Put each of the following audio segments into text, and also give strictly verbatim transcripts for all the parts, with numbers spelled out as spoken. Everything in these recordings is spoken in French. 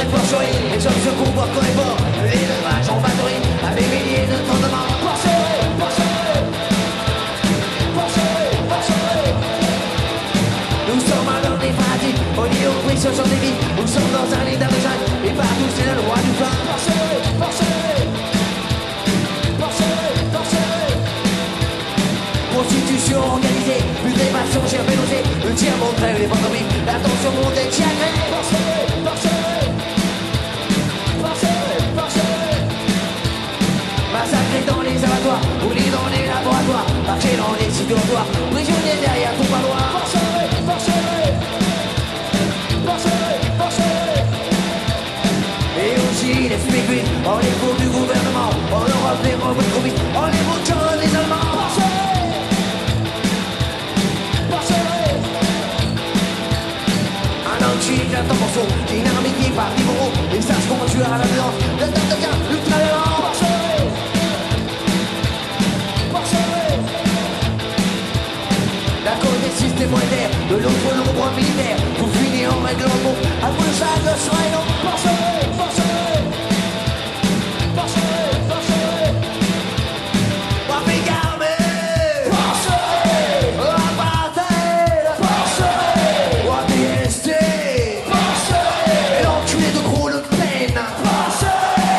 de porcherie, les hommes se comportent comme des porcs. L'élevage en batterie, avec des milliers de tonnes de morts. Porcherie, porcherie, porcherie, porcherie. Nous sommes à l'heure des fanatiques, on y oppression sur des vies. Nous sommes dans un état de jungle, et partout c'est le roi du flanc. Porcherie, porcherie, porcherie, porcherie. Constitution organisée, putréfaction, gerbe nausée. Le tir montre les pantomimes, la tension monte et tiagrée. Porcherie, porcherie, porcherie, porcherie. Massacré dans les abattoirs, brûlé dans les laboratoires, marché dans les sites dortoirs, prisonnier derrière ton parloir. Porcherie, porcherie, porcherie, porcherie. Et aussi les spécules, en les cours du gouvernement, en Europe les mauvais Covid, en les moutons les Allemands. Porcherie, porcherie. Un anti d'un temps morceau, dynamique par Liboro, les sages qu'on tue à la violence, le temps devient ultra violent. Porcherie, porcherie. D'un côté système monétaire, de l'autre l'ombre militaire, pour finir en règle en mots, après chaque soirée non. Porcherie, porcherie, porcherie, porcherie. Wapigame, porcherie, apartheid, porcherie, Wapi-S T, porcherie, et l'enculé de gros Le Pen, porcherie.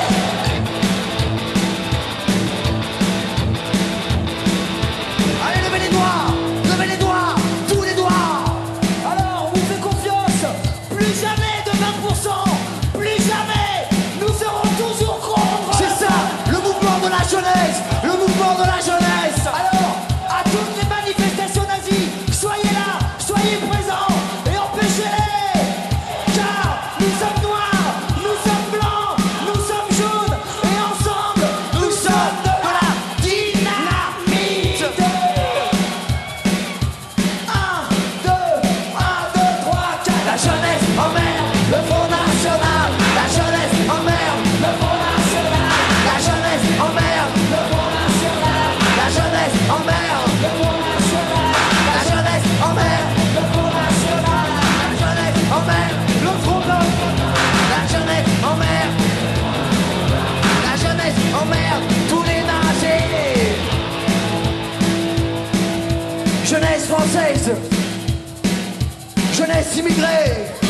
Allez, levez les doigts, levez les doigts, tous les doigts. Alors, on vous fait confiance, plus jamais de vingt pour cent, plus jamais, nous serons toujours contre. C'est ça, le mouvement de la jeunesse, le mouvement de la jeunesse. Alors, à toutes les manifestations nazies, soyez là, soyez présents et empêchez-les. Car nous sommes noirs, nous sommes blancs, nous sommes jaunes et ensemble, nous sommes de la dynamite. un, deux, un, deux, trois, quatre. La jeunesse emmerde le Front National. La jeunesse emmerde le Front National. La jeunesse emmerde le Front National. La jeunesse emmerde le Front National. La jeunesse emmerde le Front National. La jeunesse emmerde le Front National. La jeunesse emmerde. La jeunesse emmerde tous les nazis. Jeunesse française, jeunesse immigrée.